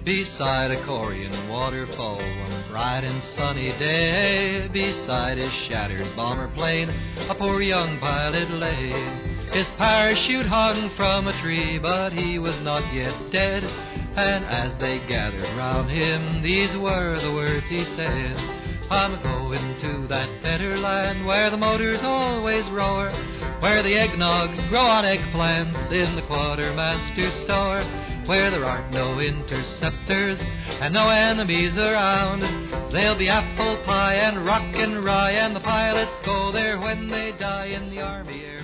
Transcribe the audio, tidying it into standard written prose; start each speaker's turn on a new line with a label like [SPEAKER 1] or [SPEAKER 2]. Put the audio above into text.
[SPEAKER 1] Beside a Korean waterfall, one bright and sunny day, beside his shattered bomber plane, a poor young pilot lay. His parachute hung from a tree, but he was not yet dead. And as they gathered round him, these were the words he said. I'm a-going to that better land where the motors always roar, where the eggnogs grow on eggplants in the quartermaster's store, where there aren't no interceptors and no enemies around. There'll be apple pie and rock and rye, and the pilots go there when they die in the Army Air